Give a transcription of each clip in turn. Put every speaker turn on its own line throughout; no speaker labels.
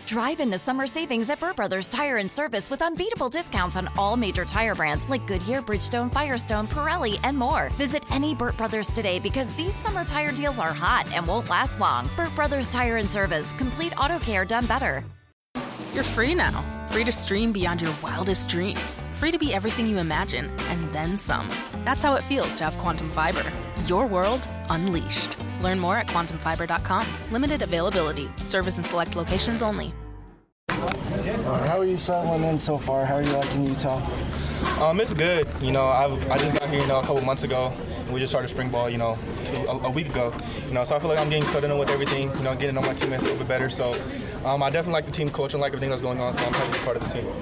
Drive into summer savings at Burt Brothers Tire and Service with unbeatable discounts on all major tire brands like Goodyear, Bridgestone, Firestone, Pirelli, and more. Visit any Burt Brothers today because these summer tire deals are hot and won't last long. Burt Brothers Tire and Service. Complete auto care done better.
You're free now. Free to stream beyond your wildest dreams. Free to be everything you imagine and then some. That's how it feels to have Quantum Fiber. Your world unleashed. Learn more at quantumfiber.com. Limited availability. Service in select locations only.
How are you settling in so far? How are you liking Utah?
It's good. I just got here, a couple months ago. We just started spring ball, a week ago. So I feel like I'm getting settled in with everything, getting to know my teammates a little bit better. So I definitely like the team culture and like everything that's going on, so I'm happy to be part of the team.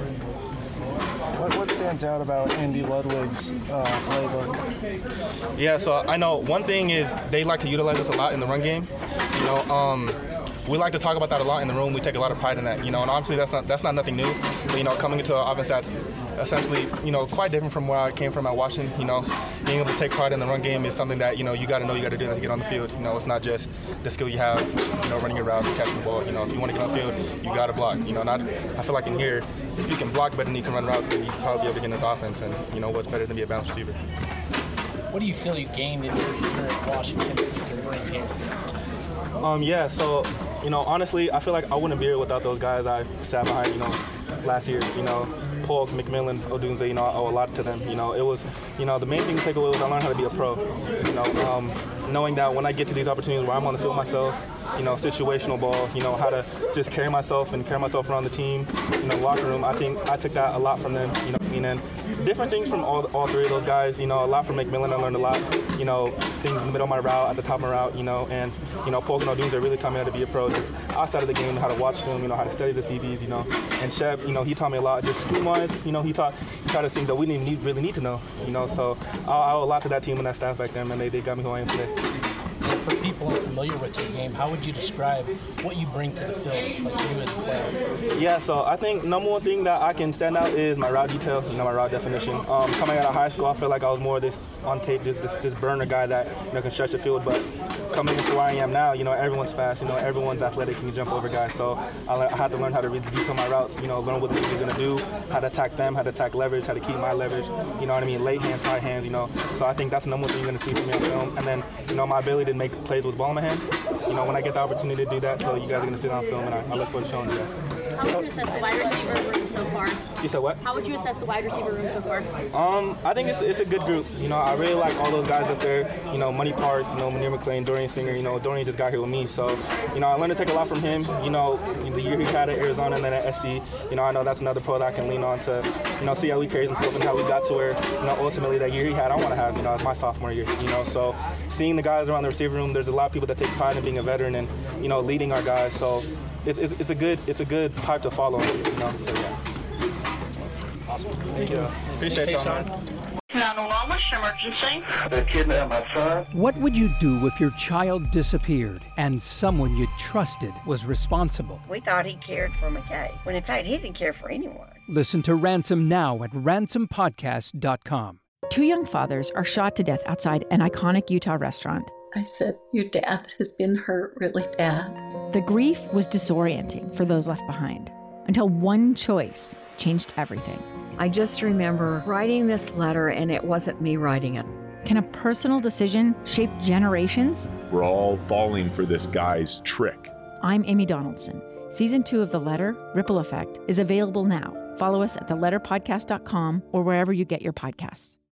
What stands out about Andy Ludwig's playbook?
Yeah, so I know one thing is they like to utilize us a lot in the run game. We like to talk about that a lot in the room. We take a lot of pride in that, and obviously that's not nothing new. But, coming into an offense that's essentially, quite different from where I came from at Washington, being able to take pride in the run game is something that, you got to know you got to do that to get on the field. It's not just the skill you have, running your routes and catching the ball. If you want to get on the field, you got to block. I feel like in here, if you can block better than you can run routes, then you probably be able to get in this offense. And, what's better than be a balanced receiver.
What do you feel you gained in here at Washington that you can bring here?
So, honestly, I feel like I wouldn't be here without those guys I sat behind, last year, Polk, McMillan, Odunze, I owe a lot to them. It was, the main thing to take away was I learned how to be a pro. Knowing that when I get to these opportunities where I'm on the field myself, situational ball, how to just carry myself around the team, locker room. I think I took that a lot from them, and different things from all three of those guys, a lot from McMillan. I learned a lot, things in the middle of my route, at the top of my route, and, Polk and Odunze really taught me how to be a pro, just outside of the game, how to watch film, how to study the DBs, and Shep, he taught me a lot, just scheme-wise, he taught us things that we didn't really need to know, so I owe a lot to that team and that staff back then, and they got me who I am today.
For people unfamiliar with your game, how would you describe what you bring to the field, like you as a player?
Yeah, so I think number one thing that I can stand out is my route detail, my route definition. Coming out of high school, I feel like I was more this on tape, this burner guy that can stretch the field. But coming into where I am now, everyone's fast, everyone's athletic, and can jump over guys. So I had to learn how to read the detail my routes, learn what the team's gonna do, how to attack them, how to attack leverage, how to keep my leverage. Late hands, high hands. So I think that's the number one thing you're gonna see from me on film. And then my ability to make plays with the ball in my hand. When I get the opportunity to do that, so you guys are going to sit on film, and I look forward to showing you guys.
How would you assess the wide receiver room so far?
You said what?
How would you assess the wide receiver room so far?
I think it's a good group. I really like all those guys up there. Money Parks, Munir McClain, Dorian Singer. Dorian just got here with me, so I learned to take a lot from him. The year he had at Arizona and then at SC. I know that's another pro that I can lean on to, see how he carries himself and how we got to where, ultimately that year he had, I want to have, as my sophomore year. So seeing the guys around the receiver room, there's a lot of people that take pride in being a veteran and, leading our guys. So it's a good pipe to follow. So yeah.
Awesome.
Thank you. Appreciate you, Sean.
911, what's your emergency? They kidnapped my son.
What would you do if your child disappeared and someone you trusted was responsible?
We thought he cared for McKay, when in fact he didn't care for anyone.
Listen to Ransom now at ransompodcast.com.
Two young fathers are shot to death outside an iconic Utah restaurant.
I said, your dad has been hurt really bad.
The grief was disorienting for those left behind, until one choice changed everything.
I just remember writing this letter, and it wasn't me writing it.
Can a personal decision shape generations?
We're all falling for this guy's trick.
I'm Amy Donaldson. Season 2 of The Letter, Ripple Effect, is available now. Follow us at theletterpodcast.com or wherever you get your podcasts.